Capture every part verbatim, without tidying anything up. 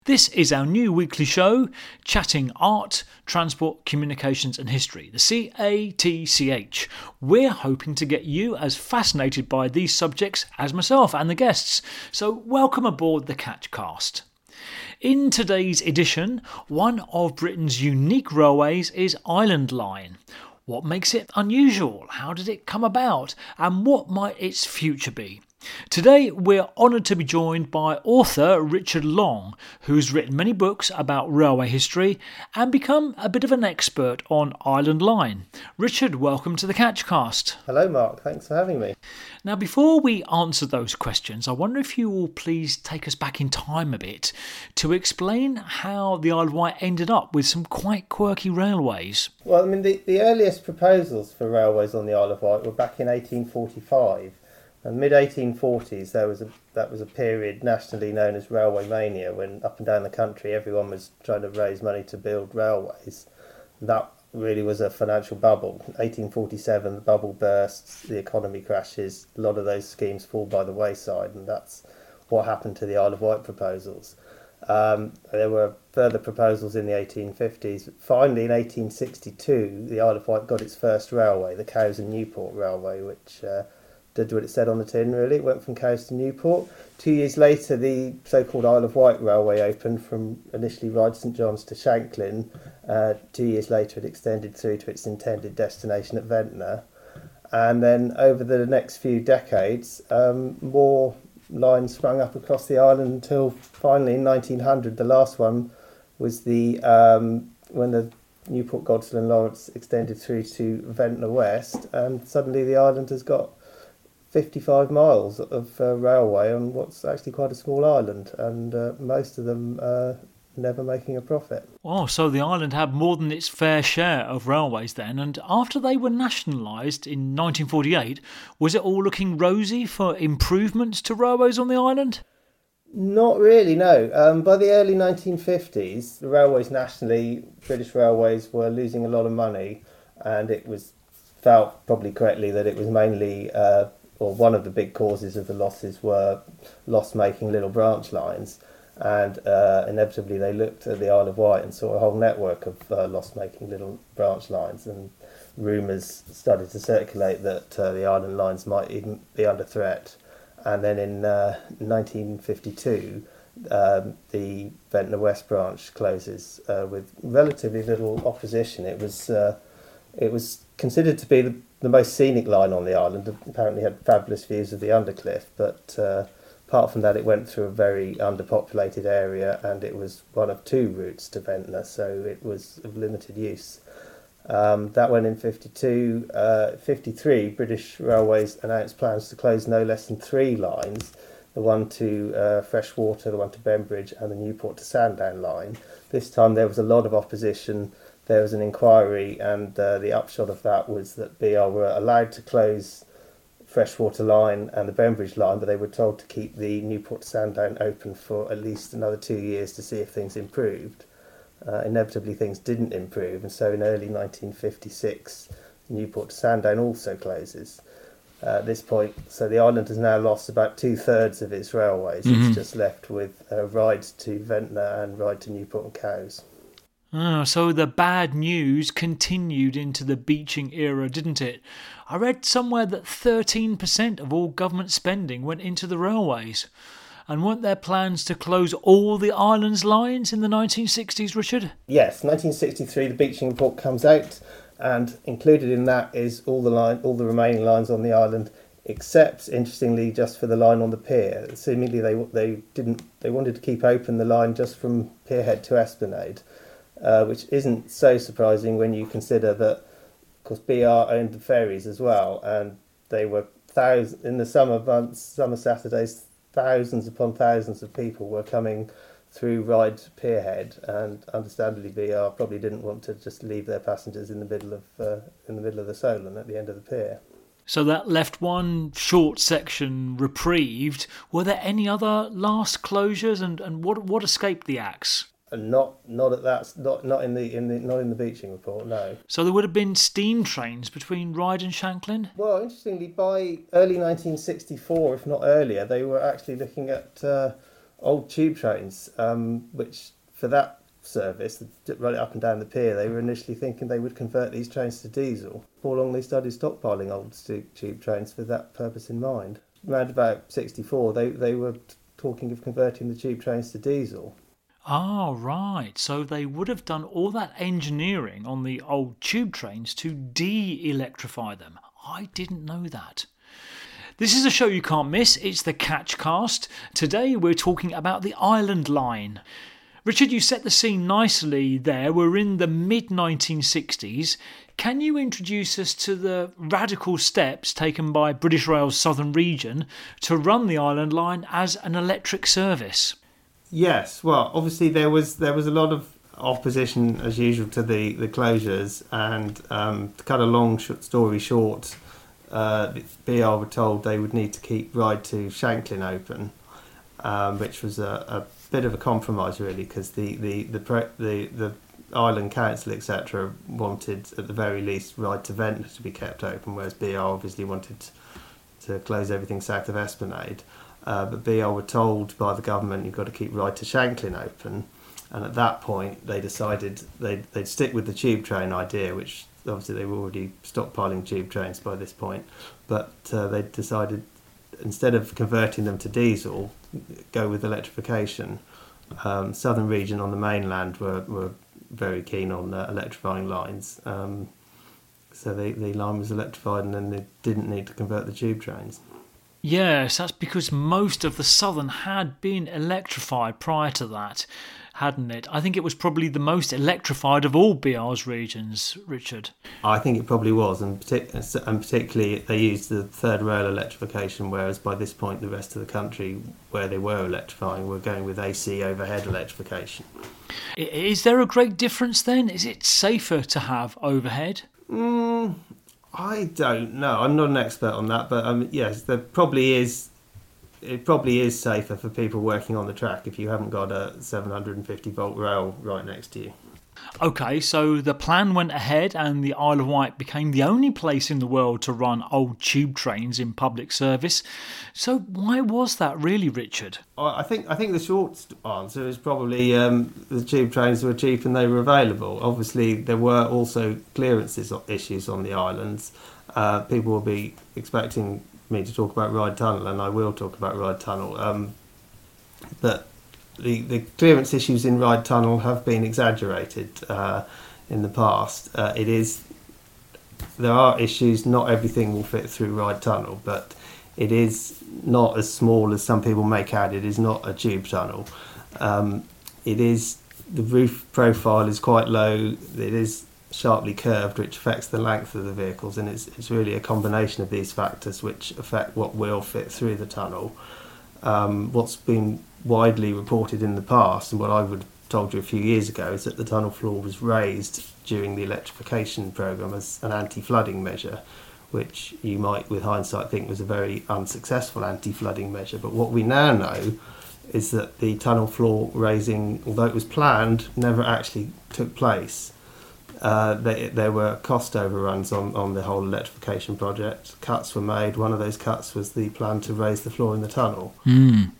This is our new weekly show, chatting art, transport, communications and history, the C A T C H. We're hoping to get you as fascinated by these subjects as myself and the guests, so welcome aboard the Catchcast. In today's edition, one of Britain's unique railways is Island Line. What makes it unusual? How did it come about? And what might its future be? Today we're honoured to be joined by author Richard Long, who's written many books about railway history and become a bit of an expert on Island Line. Richard, welcome to the Catchcast. Hello Mark, thanks for having me. Now before we answer those questions, I wonder if you will please take us back in time a bit to explain how the Isle of Wight ended up with some quite quirky railways. Well, I mean the, the earliest proposals for railways on the Isle of Wight were back in eighteen forty-five. In the mid eighteen forties, there was a that was a period nationally known as railway mania, when up and down the country everyone was trying to raise money to build railways. That really was a financial bubble. eighteen forty-seven, the bubble bursts, the economy crashes, a lot of those schemes fall by the wayside, and that's what happened to the Isle of Wight proposals. Um, there were further proposals in the eighteen fifties. Finally, in eighteen sixty-two, the Isle of Wight got its first railway, the Cowes and Newport Railway, which uh, did what it said on the tin, really. It went from Cowes to Newport. Two years later, the so-called Isle of Wight Railway opened from initially Ryde St John's to Shanklin. Uh, two years later, it extended through to its intended destination at Ventnor. And then over the next few decades, um, more lines sprung up across the island until finally in nineteen hundred, the last one was the um, when the Newport, Godson and Lawrence extended through to Ventnor West, and suddenly the island has got fifty-five miles of uh, railway on what's actually quite a small island, and uh, most of them uh, never making a profit. Oh, so the island had more than its fair share of railways then, and after they were nationalised in nineteen forty-eight, was it all looking rosy for improvements to railways on the island? Not really, no. Um, by the early nineteen fifties, the railways nationally, British Railways, were losing a lot of money, and it was felt probably correctly that it was mainly uh, or one of the big causes of the losses were loss-making little branch lines, and uh, inevitably they looked at the Isle of Wight and saw a whole network of uh, loss-making little branch lines, and rumours started to circulate that uh, the island lines might even be under threat. And then in uh, nineteen fifty-two, um, the Ventnor West branch closes uh, with relatively little opposition. It was uh, it was considered to be the the most scenic line on the island. It apparently had fabulous views of the Undercliff, but uh, apart from that it went through a very underpopulated area, and it was one of two routes to Ventnor, so it was of limited use. Um, that went in fifty-two. Uh, fifty-three, British Railways announced plans to close no less than three lines, the one to uh, Freshwater, the one to Bembridge, and the Newport to Sandown line. This time there was a lot of opposition. There was an inquiry, and uh, the upshot of that was that B R were allowed to close Freshwater line and the Bembridge line, but they were told to keep the Newport to Sandown open for at least another two years to see if things improved. Uh, inevitably things didn't improve, and so in early nineteen fifty-six, Newport to Sandown also closes. Uh, at this point, so the island has now lost about two-thirds of its railways. Mm-hmm. It's just left with uh, Ryde to Ventnor and Ryde to Newport and Cowes. Oh, so the bad news continued into the Beeching era, didn't it? I read somewhere that thirteen percent of all government spending went into the railways. And weren't there plans to close all the island's lines in the nineteen sixties, Richard? Yes, nineteen sixty-three, the Beeching report comes out, and included in that is all the line, all the remaining lines on the island, except, interestingly, just for the line on the pier. Seemingly, they they didn't they wanted to keep open the line just from Pierhead to Esplanade. Uh, which isn't so surprising when you consider that, of course, B R owned the ferries as well, and they were thousands in the summer months, summer Saturdays, thousands upon thousands of people were coming through Ryde Pierhead, and understandably, B R probably didn't want to just leave their passengers in the middle of uh, in the middle of the Solent at the end of the pier. So that left one short section reprieved. Were there any other last closures, and, and what what escaped the axe? And not not at that not not in the in the not in the Beeching report, no. So there would have been steam trains between Ryde and Shanklin? Well, interestingly, by early nineteen sixty-four, if not earlier, they were actually looking at uh, old tube trains, um, which for that service, to run it up and down the pier, they were initially thinking they would convert these trains to diesel. Before long, they started stockpiling old tube trains for that purpose in mind. Around about sixty-four, they, they were talking of converting the tube trains to diesel. Ah, right. So they would have done all that engineering on the old tube trains to de-electrify them. I didn't know that. This is a show you can't miss. It's the Catchcast. Today we're talking about the Island Line. Richard, you set the scene nicely there. We're in the mid nineteen sixties. Can you introduce us to the radical steps taken by British Rail's Southern Region to run the Island Line as an electric service? Yes, well, obviously there was there was a lot of opposition, as usual, to the, the closures. And um, to cut a long story short, uh, B R were told they would need to keep Ryde to Shanklin open, um, which was a... a bit of a compromise, really, because the the the, pre, the the Island Council, et cetera, wanted at the very least Ryde to Ventnor to be kept open, whereas B R obviously wanted to close everything south of Esplanade. Uh, but B R were told by the government, you've got to keep Ryde to Shanklin open, and at that point they decided they'd, they'd stick with the tube train idea, which obviously they were already stockpiling tube trains by this point, but uh, they decided instead of converting them to diesel, go with electrification. Um, Southern Region on the mainland were, were very keen on uh, electrifying lines. Um, so the, the line was electrified and then they didn't need to convert the tube trains. Yes, that's because most of the Southern had been electrified prior to that, hadn't it? I think it was probably the most electrified of all B R's regions, Richard. I think it probably was, and, partic- and particularly they used the third rail electrification, whereas by this point the rest of the country, where they were electrifying, were going with A C overhead electrification. Is there a great difference then? Is it safer to have overhead? Mm, I don't know. I'm not an expert on that, but um, yes, there probably is. It probably is safer for people working on the track if you haven't got a seven hundred fifty volt rail right next to you. OK, so the plan went ahead and the Isle of Wight became the only place in the world to run old tube trains in public service. So why was that really, Richard? I think I think the short answer is probably um, the tube trains were cheap and they were available. Obviously, there were also clearances issues on the islands. Uh, people will be expecting me to talk about Ryde Tunnel, and I will talk about Ryde Tunnel. Um, but the, the clearance issues in Ryde Tunnel have been exaggerated uh, in the past. Uh, it is there are issues. Not everything will fit through Ryde Tunnel, but it is not as small as some people make out. It is not a tube tunnel. Um, it is the roof profile is quite low. It is sharply curved, which affects the length of the vehicles, and it's it's really a combination of these factors which affect what will fit through the tunnel. Um, what's been widely reported in the past, and what I would have told you a few years ago, is that the tunnel floor was raised during the electrification programme as an anti-flooding measure, which you might, with hindsight, think was a very unsuccessful anti-flooding measure. But what we now know is that the tunnel floor raising, although it was planned, never actually took place. Uh, they, there were cost overruns on, on the whole electrification project. Cuts were made. One of those cuts was the plan to raise the floor in the tunnel. Mm.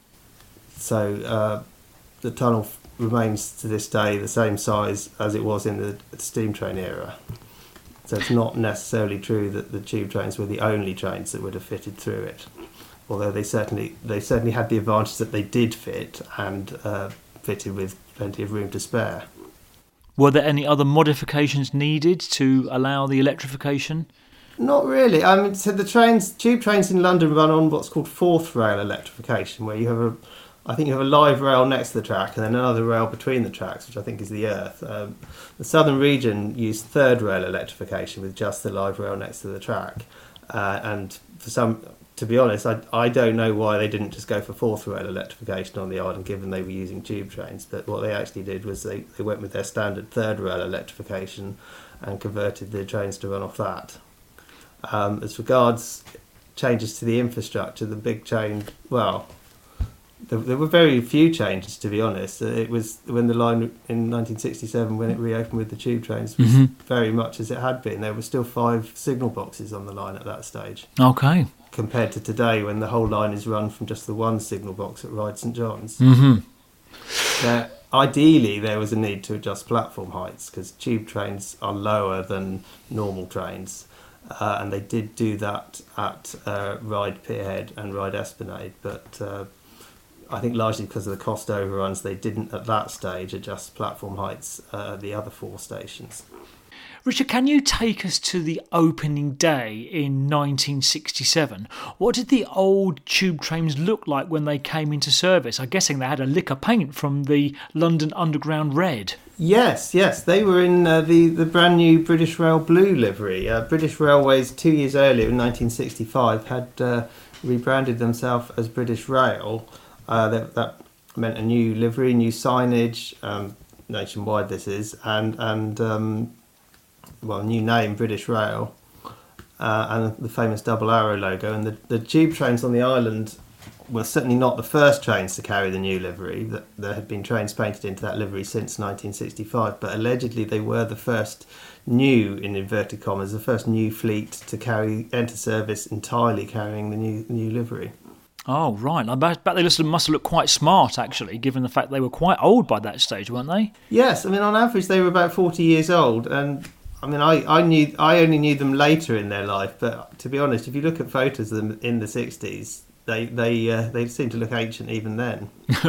So uh, the tunnel f- remains to this day the same size as it was in the steam train era. So it's not necessarily true that the tube trains were the only trains that would have fitted through it. Although they certainly they certainly had the advantage that they did fit and uh, fitted with plenty of room to spare. Were there any other modifications needed to allow the electrification? Not really. I mean, so the trains, tube trains in London run on what's called fourth rail electrification, where you have a, I think you have a live rail next to the track and then another rail between the tracks, which I think is the earth. Um, the Southern Region used third rail electrification with just the live rail next to the track, uh, and for some. To be honest, I, I don't know why they didn't just go for fourth rail electrification on the island, given they were using tube trains. But what they actually did was they, they went with their standard third rail electrification and converted the trains to run off that. Um, as regards changes to the infrastructure, the big change, well, there, there were very few changes, to be honest. It was when the line in nineteen sixty-seven, when it reopened with the tube trains, was Mm-hmm. very much as it had been. There were still five signal boxes on the line at that stage. Okay. compared to today when the whole line is run from just the one signal box at Ryde St John's. Mm-hmm. Now, ideally, there was a need to adjust platform heights because tube trains are lower than normal trains. Uh, and they did do that at uh, Ryde Pierhead and Ryde Esplanade, but uh, I think largely because of the cost overruns, they didn't at that stage adjust platform heights uh, at the other four stations. Richard, can you take us to the opening day in nineteen sixty-seven? What did the old tube trains look like when they came into service? I'm guessing they had a lick of paint from the London Underground red. Yes, yes, they were in uh, the, the brand new British Rail blue livery. Uh, British Railways, two years earlier in nineteen sixty-five, had uh, rebranded themselves as British Rail. Uh, that, that meant a new livery, new signage, um, nationwide this is, and, and um, well, new name, British Rail, uh, and the famous double arrow logo. And the, the tube trains on the island were certainly not the first trains to carry the new livery. That there had been trains painted into that livery since nineteen sixty-five, but allegedly they were the first new, in inverted commas, the first new fleet to carry enter service entirely carrying the new new livery. Oh, right. I bet they must have looked quite smart, actually, given the fact they were quite old by that stage, weren't they? Yes, I mean, on average they were about forty years old, and I mean, I, I knew I only knew them later in their life, but to be honest, if you look at photos of them in the sixties, they they uh, they seem to look ancient even then.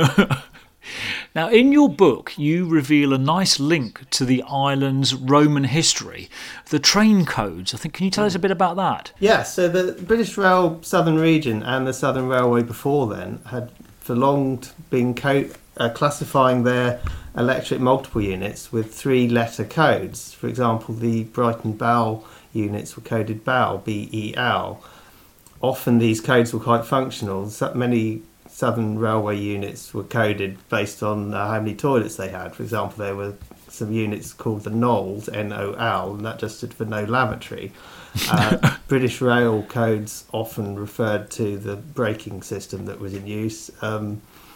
Now, in your book, you reveal a nice link to the island's Roman history, the train codes. I think, can you tell us a bit about that? Yes, so the British Rail Southern Region and the Southern Railway before then had for long been co- uh, classifying their electric multiple units with three-letter codes. For example, the Brighton Bell units were coded Bell, B E L. Often these codes were quite functional. So many Southern Railway units were coded based on uh, how many toilets they had. For example, there were some units called the Knolls, N O L, and that just stood for no lavatory. Uh, British Rail codes often referred to the braking system that was in use. Um,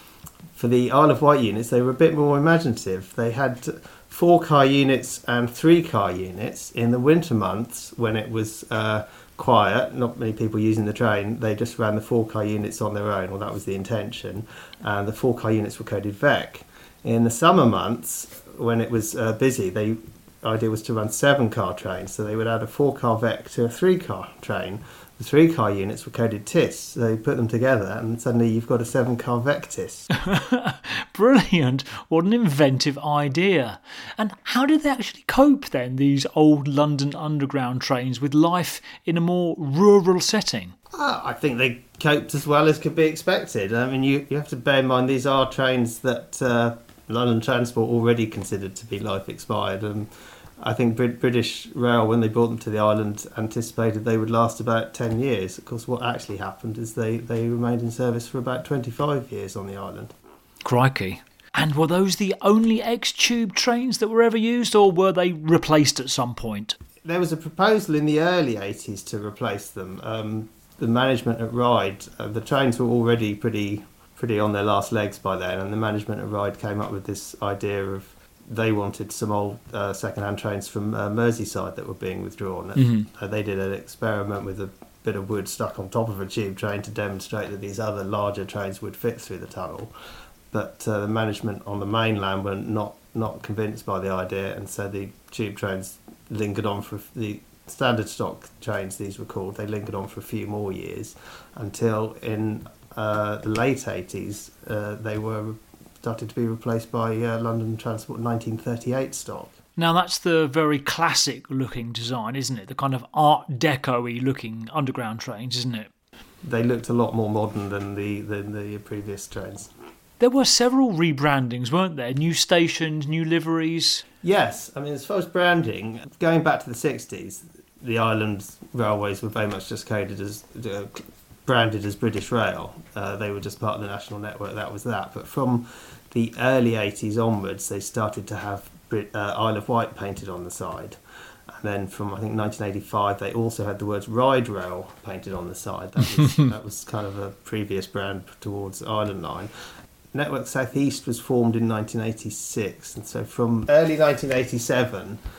for the Isle of Wight units, they were a bit more imaginative. They had four-car units and three-car units. In the winter months, when it was uh, quiet, not many people using the train, they just ran the four-car units on their own, well, that was the intention, and the four-car units were coded V E C. In the summer months, when it was uh, busy, the idea was to run seven-car trains, so they would add a four-car V E C to a three-car train. The three-car units were coded T I S, so they put them together, and suddenly you've got a seven-car V E C T I S. Brilliant! What an inventive idea. And how did they actually cope then, these old London Underground trains, with life in a more rural setting? Uh, I think they coped as well as could be expected. I mean, you, you have to bear in mind these are trains that uh, London Transport already considered to be life expired. And I think Brit- British Rail, when they brought them to the island, anticipated they would last about ten years. Of course, what actually happened is they, they remained in service for about twenty-five years on the island. Crikey. And were those the only ex-tube trains that were ever used, or were they replaced at some point? There was a proposal in the early eighties to replace them. Um, the management at Ryde, uh, the trains were already pretty pretty on their last legs by then, and the management at Ryde came up with this idea of they wanted some old uh, second-hand trains from uh, Merseyside that were being withdrawn. Mm-hmm. Uh, they did an experiment with a bit of wood stuck on top of a tube train to demonstrate that these other larger trains would fit through the tunnel. But uh, the management on the mainland were not, not convinced by the idea, and so the tube trains lingered on for the standard stock trains, these were called, they lingered on for a few more years until in uh, the late eighties uh, they were started to be replaced by uh, London Transport nineteen thirty-eight stock. Now that's the very classic looking design, isn't it? The kind of Art Deco-y looking underground trains, isn't it? They looked a lot more modern than the than the previous trains. There were several rebrandings, weren't there? New stations, new liveries. Yes, I mean, as far as branding, going back to the sixties, the island railways were very much just coded as uh, branded as British Rail. Uh, they were just part of the national network. That was that. But from the early eighties onwards, they started to have Brit- uh, Isle of Wight painted on the side. And then from, I think, nineteen eighty-five, they also had the words Ryde Rail painted on the side. That was, that was kind of a previous brand towards Island Line. Network South East was formed in nineteen eighty-six, and so from early nineteen eighty-seven,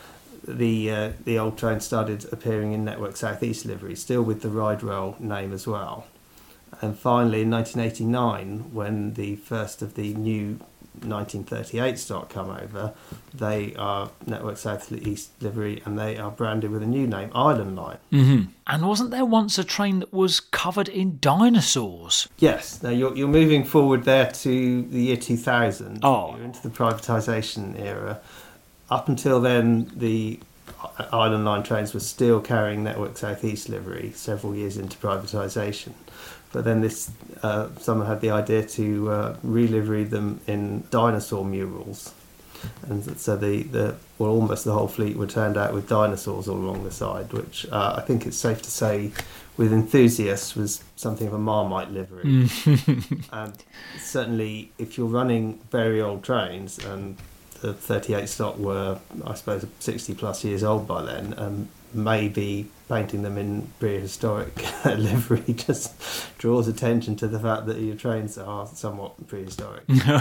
the uh, the old train started appearing in Network South East livery, still with the Ride Rail name as well. And finally, in nineteen eighty-nine, when the first of the new nineteen thirty-eight stock come over, they are Network South East livery, and they are branded with a new name, Island Line. Mm-hmm. And wasn't there once a train that was covered in dinosaurs? Yes. Now you're you're moving forward there to the year two thousand. Oh. You're into the privatisation era. Up until then, the Island Line trains were still carrying Network South East livery several years into privatisation. But then this, uh, someone had the idea to uh, re-livery them in dinosaur murals. And so the, the well, almost the whole fleet were turned out with dinosaurs all along the side, which uh, I think it's safe to say with enthusiasts was something of a Marmite livery. And certainly if you're running very old trains, and the thirty-eight stock were, I suppose, sixty plus years old by then, um, maybe painting them in prehistoric livery just draws attention to the fact that your trains are somewhat prehistoric.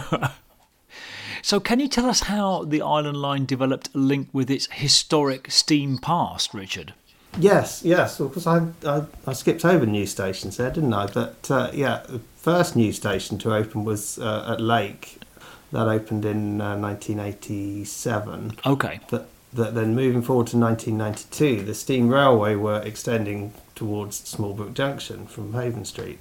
So can you tell us how the Island Line developed a link with its historic steam past, Richard? Yes, yes. Well, because I, I I skipped over new stations there, didn't I? But uh, yeah, the first new station to open was uh, at Lake. That opened in uh, nineteen eighty-seven. Okay. But that then moving forward to nineteen ninety-two, the steam railway were extending towards Smallbrook Junction from Haven Street.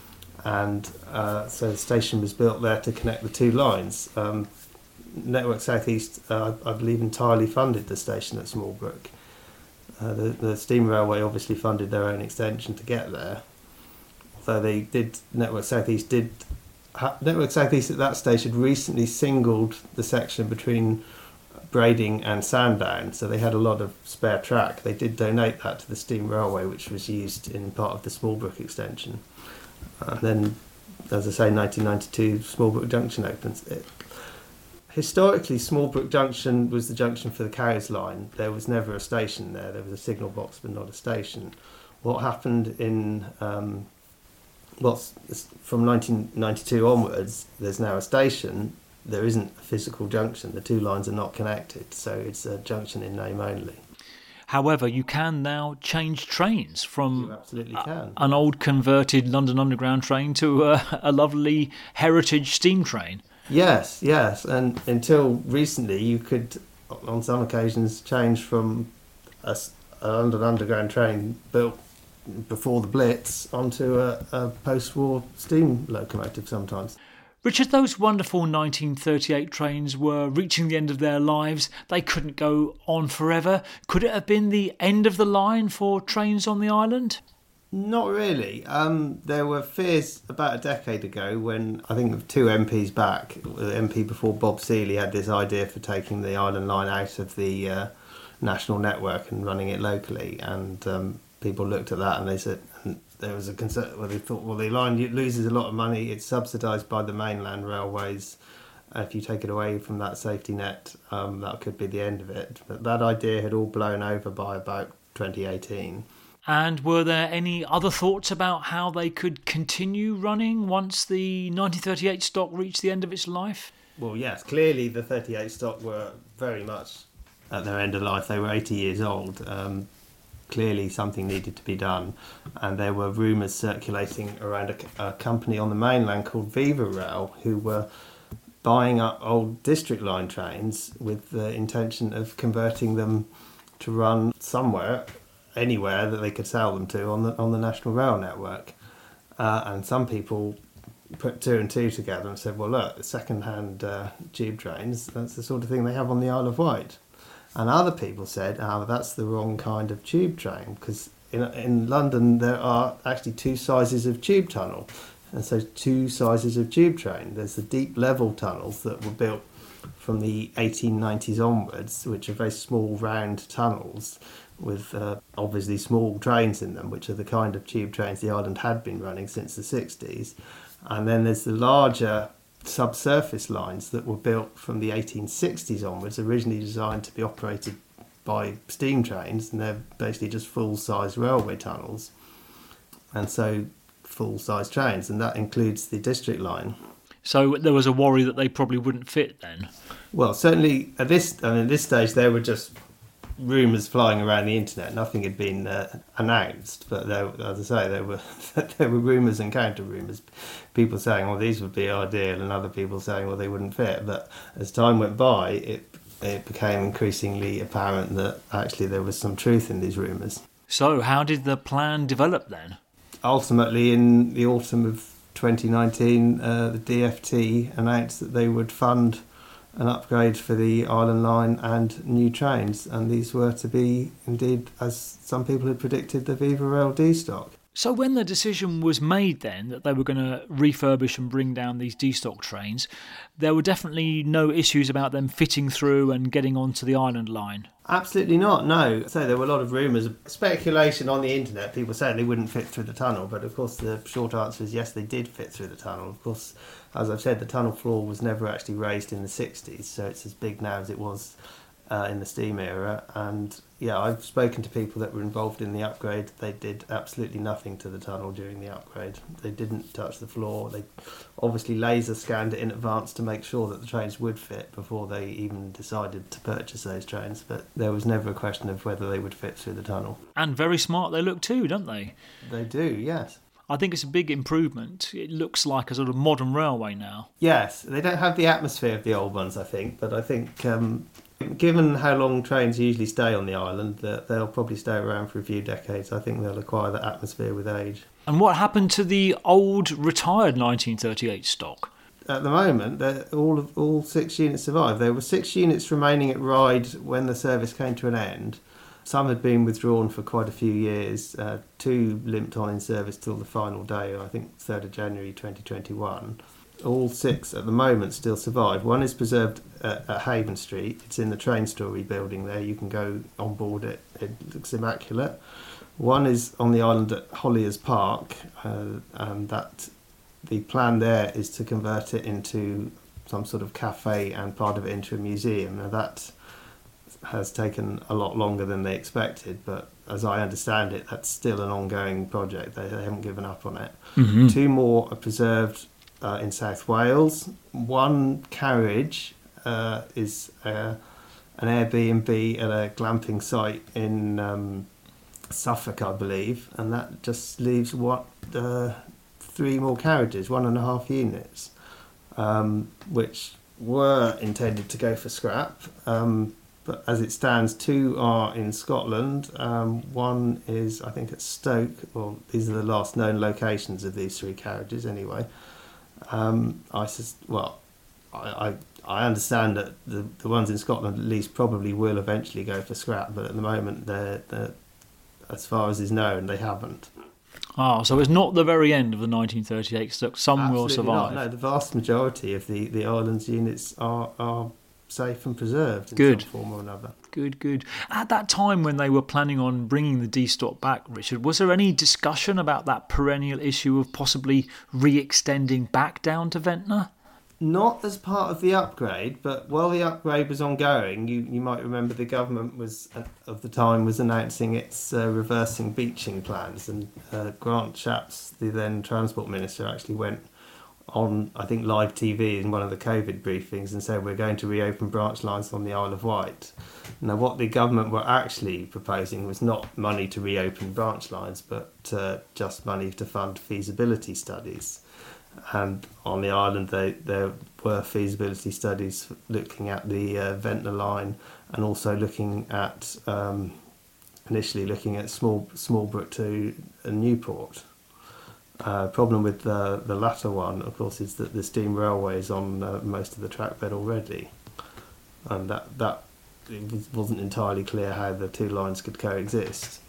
And uh, so the station was built there to connect the two lines. Um, Network South East, uh, I believe, entirely funded the station at Smallbrook. Uh, the, the steam railway obviously funded their own extension to get there. Although they did, Network South East did, ha, Network South East at that stage had recently singled the section between Brading and Sandown, so they had a lot of spare track. They did donate that to the steam railway, which was used in part of the Smallbrook extension. And then, as I say, nineteen ninety-two, Smallbrook Junction opens. It, historically, Smallbrook Junction was the junction for the Cowes line. There was never a station there. There was a signal box, but not a station. What happened in, um, well, from nineteen ninety-two onwards, there's now a station. There isn't a physical junction. The two lines are not connected, so it's a junction in name only. However, you can now change trains from You absolutely can. an old converted London Underground train to a, a lovely heritage steam train. Yes, yes, and until recently you could, on some occasions, change from a, a London Underground train built before the Blitz onto a, a post-war steam locomotive sometimes. Richard, those wonderful nineteen thirty-eight trains were reaching the end of their lives. They couldn't go on forever. Could it have been the end of the line for trains on the island? Not really. Um, there were fears about a decade ago when, I think two M Ps back, the M P before Bob Seeley had this idea for taking the Island Line out of the uh, national network and running it locally. And um, people looked at that and they said, and there was a concern, well, they thought, well, the line loses a lot of money. It's subsidised by the mainland railways. If you take it away from that safety net, um, that could be the end of it. But that idea had all blown over by about twenty eighteen. And were there any other thoughts about how they could continue running once the nineteen thirty-eight stock reached the end of its life? Well, yes, clearly the thirty-eight stock were very much at their end of life. They were eighty years old. Um, clearly something needed to be done. And there were rumours circulating around a, a company on the mainland called Viva Rail, who were buying up old district line trains with the intention of converting them to run somewhere, anywhere that they could sell them to on the on the National Rail network. Uh, and some people put two and two together and said, well, look, second-hand uh, tube trains, that's the sort of thing they have on the Isle of Wight. And other people said, oh, that's the wrong kind of tube train, because in, in London there are actually two sizes of tube tunnel, and so two sizes of tube train. There's the deep level tunnels that were built from the eighteen nineties onwards, which are very small round tunnels with uh, obviously small trains in them, which are the kind of tube trains the island had been running since the sixties. And then there's the larger subsurface lines that were built from the eighteen sixties onwards, originally designed to be operated by steam trains, and they're basically just full-size railway tunnels, and so full-size trains, and that includes the district line. So there was a worry that they probably wouldn't fit then? Well, certainly at this, I mean, at this stage they were just rumours flying around the internet. Nothing had been uh, announced, but there, as I say, there were there were rumours and counter rumours. People saying, "Well, these would be ideal," and other people saying, "Well, they wouldn't fit." But as time went by, it it became increasingly apparent that actually there was some truth in these rumours. So, how did the plan develop then? Ultimately, in the autumn of twenty nineteen, uh, the D F T announced that they would fund an upgrade for the Island Line and new trains, and these were to be, indeed, as some people had predicted, the Viva Rail D-Stock. So when the decision was made then that they were going to refurbish and bring down these D-Stock trains, there were definitely no issues about them fitting through and getting onto the Island Line? Absolutely not, no. So there were a lot of rumours, speculation on the internet, people saying they wouldn't fit through the tunnel, but of course the short answer is yes, they did fit through the tunnel. Of course, as I've said, the tunnel floor was never actually raised in the sixties, so it's as big now as it was uh, in the steam era. And yeah, I've spoken to people that were involved in the upgrade. They did absolutely nothing to the tunnel during the upgrade. They didn't touch the floor. They obviously laser scanned it in advance to make sure that the trains would fit before they even decided to purchase those trains. But there was never a question of whether they would fit through the tunnel. And very smart they look too, don't they? They do, yes. I think it's a big improvement. It looks like a sort of modern railway now. Yes, they don't have the atmosphere of the old ones, I think, but I think um, given how long trains usually stay on the island, that they'll probably stay around for a few decades. I think they'll acquire that atmosphere with age. And what happened to the old retired nineteen thirty-eight stock? At the moment, all of all six units survive. There were six units remaining at Ryde when the service came to an end. Some had been withdrawn for quite a few years. Uh, two limped on in service till the final day, I think third of January twenty twenty-one. All six at the moment still survive. One is preserved at, at Haven Street. It's in the train story building there. You can go on board it. It looks immaculate. One is on the island at Holliers Park, uh, and that the plan there is to convert it into some sort of cafe and part of it into a museum. Now that has taken a lot longer than they expected, but as I understand it, that's still an ongoing project. They, they haven't given up on it. Mm-hmm. Two more are preserved uh, in South Wales. One carriage uh, is uh, an Airbnb at a glamping site in um, Suffolk, I believe, and that just leaves what uh, three more carriages, one and a half units, um, which were intended to go for scrap. Um, But as it stands, two are in Scotland. Um, one is, I think, at Stoke. Well, these are the last known locations of these three carriages, anyway. Um, I sus- well, I, I I understand that the the ones in Scotland at least probably will eventually go for scrap, but at the moment, they're, they're as far as is known, they haven't. Ah, so it's not the very end of the nineteen thirty-eight stock. Some Absolutely will survive. Not. No, the vast majority of the the island's units are are safe and preserved in Good. some form or another. Good, good. At that time when they were planning on bringing the D-Stock back, Richard, was there any discussion about that perennial issue of possibly re-extending back down to Ventnor? Not as part of the upgrade, but while the upgrade was ongoing, you, you might remember the government was uh, of the time was announcing its uh, reversing beaching plans, and uh, Grant Shapps, the then Transport Minister, actually went on, I think, live T V in one of the COVID briefings and said we're going to reopen branch lines on the Isle of Wight. Now, what the government were actually proposing was not money to reopen branch lines, but uh, just money to fund feasibility studies. And on the island, they, there were feasibility studies looking at the uh, Ventnor line and also looking at, um, initially looking at small Smallbrook to uh, Newport. Uh, problem with the, the latter one, of course, is that the steam railway is on uh, most of the trackbed already. And that, that it wasn't entirely clear how the two lines could coexist.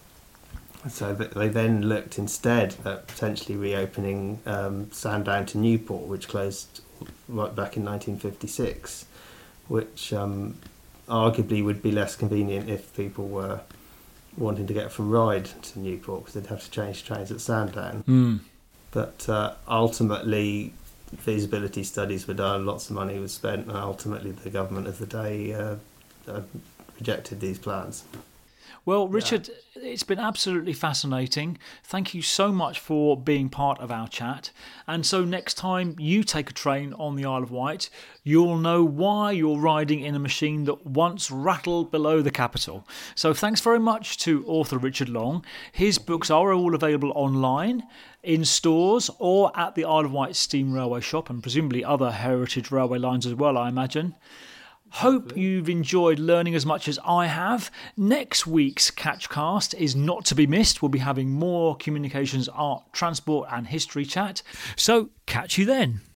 So they then looked instead at potentially reopening um, Sandown to Newport, which closed right back in nineteen fifty-six, which um, arguably would be less convenient if people were wanting to get from Ryde to Newport, because they'd have to change trains at Sandown. Mm. But uh, ultimately, feasibility studies were done, lots of money was spent, and ultimately the government of the day uh, uh, rejected these plans. Well, Richard, yeah. It's been absolutely fascinating. Thank you so much for being part of our chat. And so next time you take a train on the Isle of Wight, you'll know why you're riding in a machine that once rattled below the capital. So thanks very much to author Richard Long. His books are all available online, in stores, or at the Isle of Wight Steam Railway shop, and presumably other heritage railway lines as well, I imagine. Hope you've enjoyed learning as much as I have. Next week's Catchcast is not to be missed. We'll be having more communications, art, transport and history chat. So catch you then.